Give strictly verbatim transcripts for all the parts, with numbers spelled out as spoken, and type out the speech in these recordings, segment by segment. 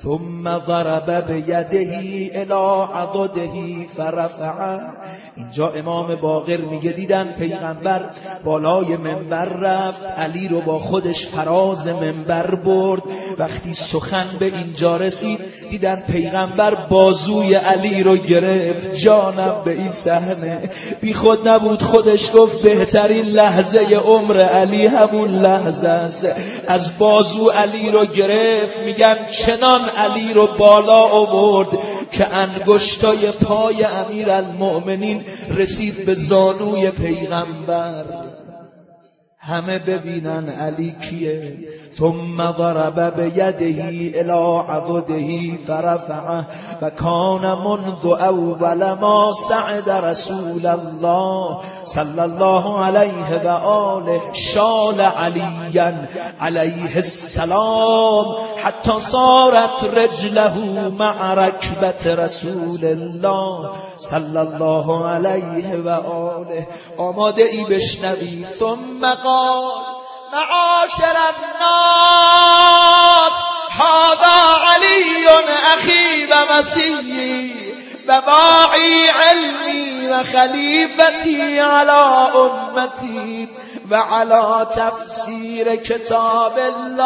ثم ضرب بیده الی عضده فرفعه. اینجا امام باقر میگه دیدن پیغمبر بالای منبر رفت، علی رو با خودش فراز منبر برد. وقتی سخن به اینجا رسید دیدن پیغمبر بازوی علی رو گرفت. جانم به این صحنه بی خود نبود، خودش گفت بهترین لحظه عمر علی همون لحظه است. از بازو علی رو گرفت، میگن چنان علی رو بالا آورد که انگشتای پای امیرالمؤمنین رسید به زانوی پیغمبر. همه ببینن علی کیه. ثم ضرب بیده الی عضده فرفعه و کان منذ اول ما سعد رسول الله صلی الله علیه و آله شال علیا علیه السلام حتی صارت رجله مع رکبت رسول الله صلی الله علیه و آله. آماده ای بشنوی. ثم قال معاشر الناس هذا علی اخی و مسیحی و باعی علمی و خلیفتی علی امتی و علی تفسیر کتاب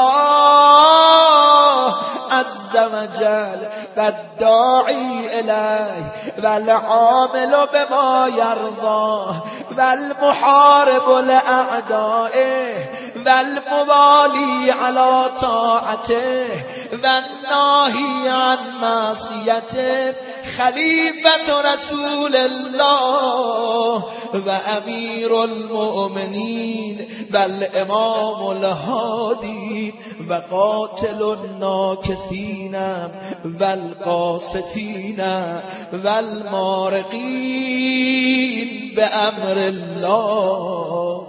الله عز وجل و الداعی الیه و العامل بما یرضاه و المحارب لاعدائه و الموالی علی طاعته و الناهی عن معصیته خلیفت رسول الله و امیر المؤمنین و الامام الهادی و قاتل الناکثین و القاسطین و المارقین بامر الله.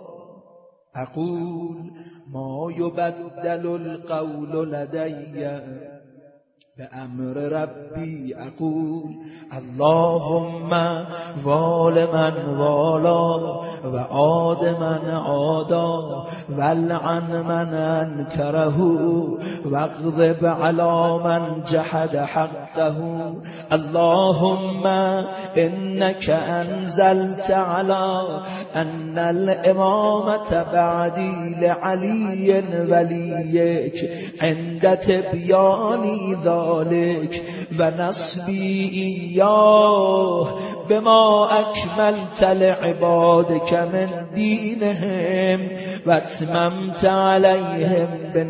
اقول ما یبدل القول لدی بأمر ربی. اقول اللهم وال من والا و عاد من عادا ولعن من انکره واغضب علی من جحد حقه. اللهم انك انزلت على ان الامامة بعدی لعلی ولیک عند تبیانی ذلك و نصبی ایاه بما اکملت لعبادك من دینهم و اتممت علیهم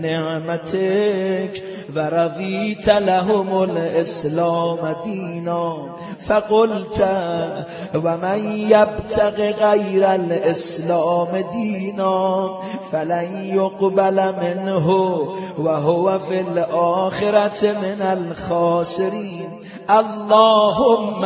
بنعمتك و رضیت لهم الاسلام دینا. فقلت و من یبتغ غیر الاسلام دینا فلن یقبل منه و هو فی الاخرة من الخاسرین. اللهم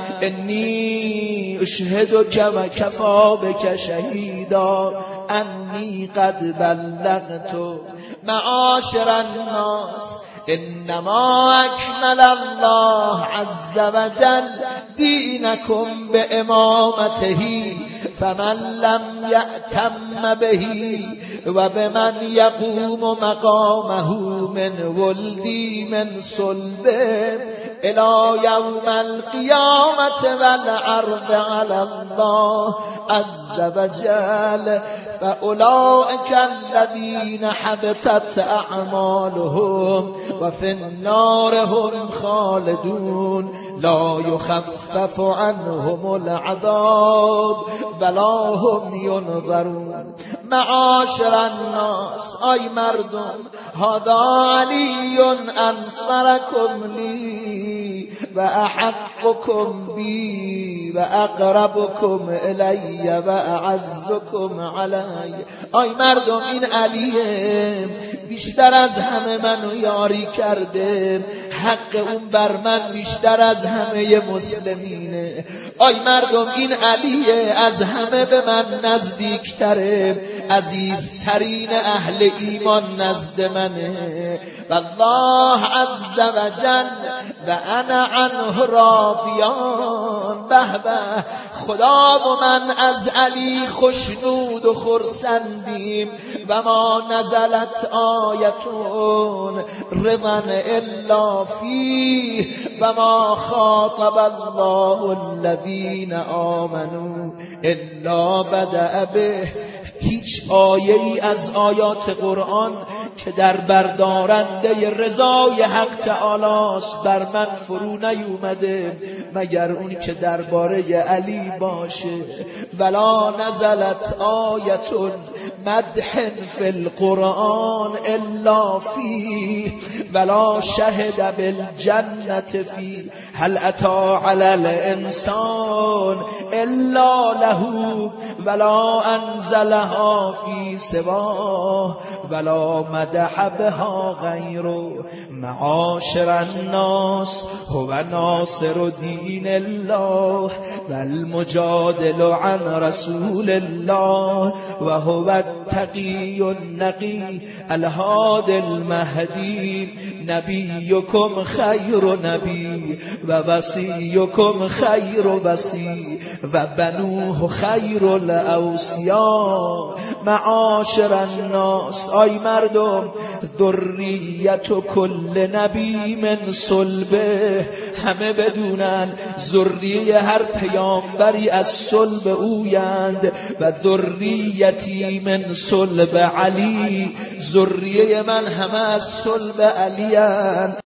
انی اشهدک و کفا بک شهیدا انی قد بلغت. معاشر الناس انما اکمل الله عز وجل دینکم بامامته فمن لم یأتم به و بمن یقوم مقامه من ولدی من صلبه الى یوم القیامة والعرض علی الله عز وجل فاولئک الذین حبطت اعمالهم و فی النار هم خالدون لا یخفف عنهم العذاب ولا هم ینظرون. معاشر الناس ای مردم هذا علی انصرکم لی و احقکم بی و اقربکم الی و اعزکم علی. ای مردم این علیه بیشتر از همه منو یاری کرده، حق اون بر من بیشتر از همه مسلمینه. ای مردم این علیه از همه به من نزدیکتره، عزیزترین اهل ایمان نزد منه و الله عز و جل و انا عنه راضیان. به به، خدا و من از علی خوشنود و خرسندیم. و ما نزلت آیتون رضا الا فیه و ما خاطب الله الذین آمنوا الا بدأ به. هیچ آیه ای از آیات قرآن که در بردارنده رضای حق تعالی است بر من فرو نیومده مگر اون که درباره علی باشه. ولا نزلت آیه مدح فی القرآن الا فیه ولا شهد بالجنة فیه هل اتی علی الانسان الا له ولا انزلها فی سواه ولا مدح بها غیره. معاشر الناس هو ناصر دین الله و المجادل عن رسول الله و هو التقی النقی الهادی المهدی. نبیکم خیر نبی و وصیکم خیر وصی و بنوه خیر الاوصیا. معاشر الناس، آی مردم، ذریت کل نبی من صلبه، همه بدونن ذریه هر پیامبری از صلب اویند. و ذریتی من صلب علی، ذریه من همه از صلب علی اند.